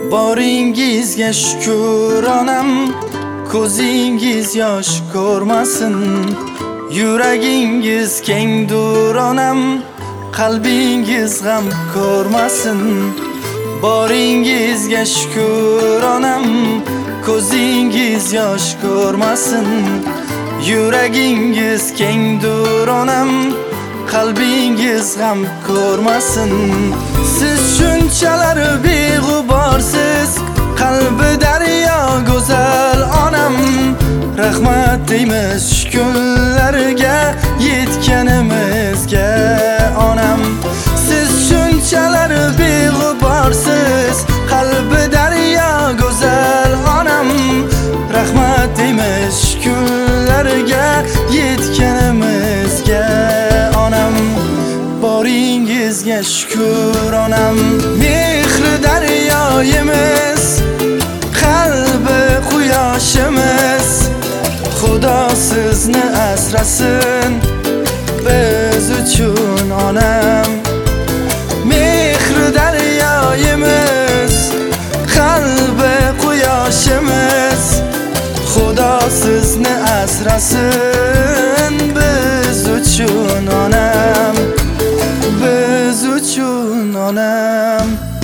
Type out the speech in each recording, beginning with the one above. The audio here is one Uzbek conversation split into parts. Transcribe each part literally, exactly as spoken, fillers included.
Boringizga shukr onam, ko'zingiz yosh ko'rmasin. Yuragingiz kengdur onam, qalbingiz g'am ko'rmasin. Boringizga shukr onam, ko'zingiz yosh ko'rmasin. Yuragingiz kengdur onam, qalbingiz g'am ko'rmasin. Siz shunchalar beg'uborsiz, qalbi daryo go'zal onam. Rahmat deymiz kunlarga yetganimizga onam. Siz shunchalar beg'uborsiz, qalbi daryo go'zal onam. Rahmat deymiz kunlarga yetganimizga onam. Boringizga shukr onam, mehri daryoyimiz, qalbi quyoshimiz. Xudo sizni asrasin biz uchun onam. Mehri daryoyimiz, qalbi quyoshimiz. Xudo sizni asrasin biz uchun onam, biz uchun onam.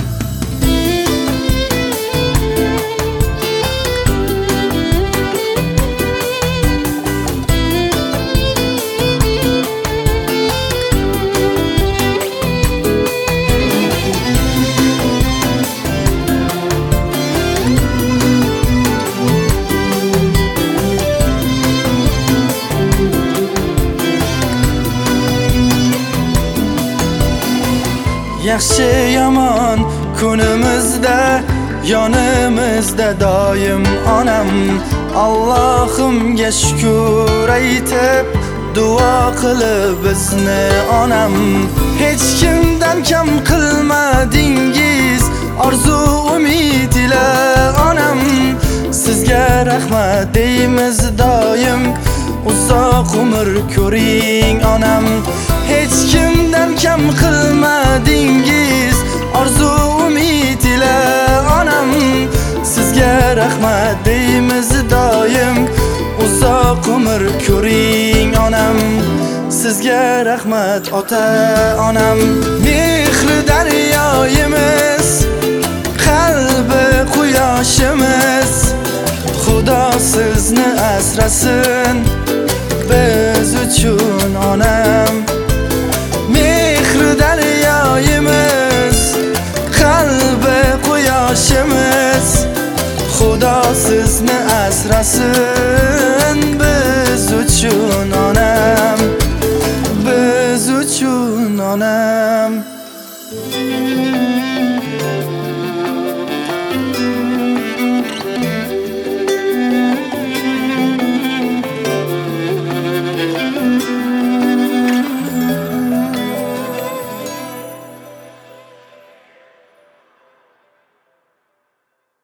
Yaxshi yomon kunimizda, yonimizda doim onam. Allohimga shukr aytib, duo qilib bizni onam. Hech kimdan kam qilmadingiz orzu umid ila onam. Sizga rahmat deymiz doim, uzoq umr ko'ring onam. Hech kimdan kam qilmadingiz orzu umid ila onam. Sizga rahmat deymiz doim, uzoq umr ko'ring onam. Sizga rahmat ota onam. Mehri daryoyimiz, qalbi quyoshimiz. Xudo sizni asrasin biz uchun onam. Mehri daryoyimiz, qalbi quyoshimiz. Xudo sizni asrasin